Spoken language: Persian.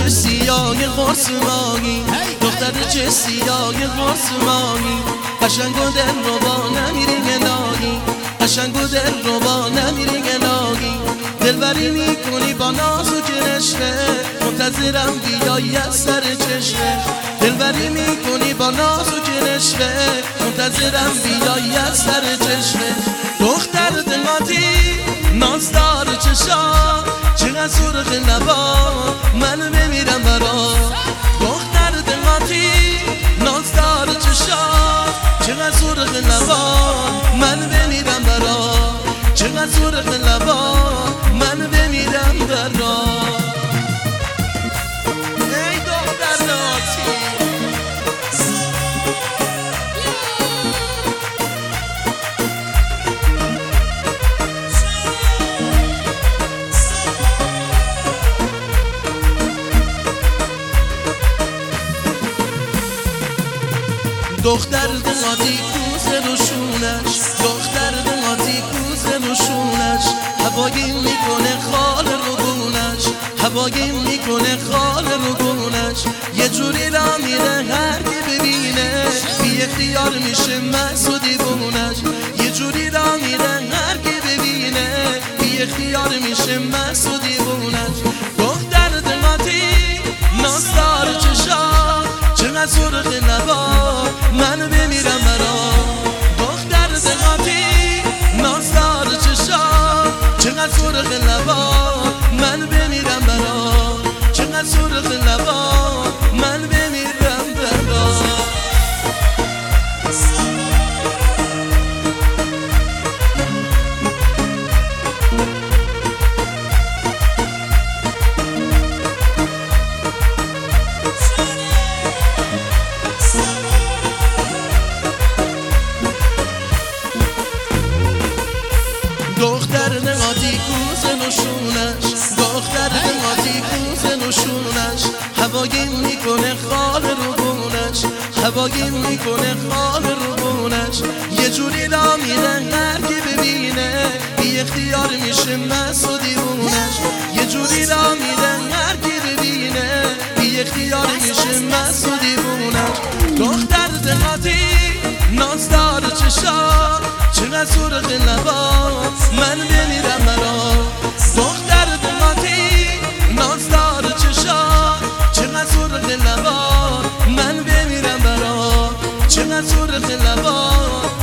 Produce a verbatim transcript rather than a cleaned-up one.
چه سیاه قرصمانی، دختر چه سیاه قرصمانی، قشنگ و دل رو با نمیری گناهی، قشنگ و دل رو با نمیری گناهی، دلبری میکنی با ناز و کرشمه، منتظرم بیایی از سر چشمه، دلبری میکنی با ناز و کرشمه، منتظرم بیایی از سر چشمه. دختر دماتی نازدار چشا، چقدر سرخ لبا من بمیرم برا، دختر دماتی نازدار چشا، چقدر سرخ لبا من بمیرم برا، چقدر سرخ لبا من بمیرم برا. ای دختر ناتی دختر دماتی کوزه روشونش، دختر دماتی کوزه روشونش، هوایی میکنه خال روبونش، هوایی میکنه خال روبونش، یه جوری را میره هر کی ببینه بی اختیار میشه مست و دیوونش، یه جوری را میره هر کی ببینه بی اختیار میشه مست و دیوونش. دختر دماتی نازدار چشا، چقدر سرخ لبا من بمیرم برا، دختر دماتی نازدار چشا، چقدر سرخ لبا من بمیرم برا، چقدر سرخ لبا من بمیرم برا. دختر نماتی کوزه نشونش، دختر نماتی کوزه نشونش، هوایی میکنه خال روبونش، هوایی میکنه خال روبونش، یه جوری را میره هر کی ببینه بی اختیار میشه مست و دیوونش، یه جوری را میره هر کی ببینه بی اختیار میشه مست و دیوونش. دختر دماتی نازدار چشا، چقدر سرخ لبا من بمیرم برا، دختر دماتی نازدار چشا، چقدر سرخ لبا من بمیرم برا، چقدر سرخ لبا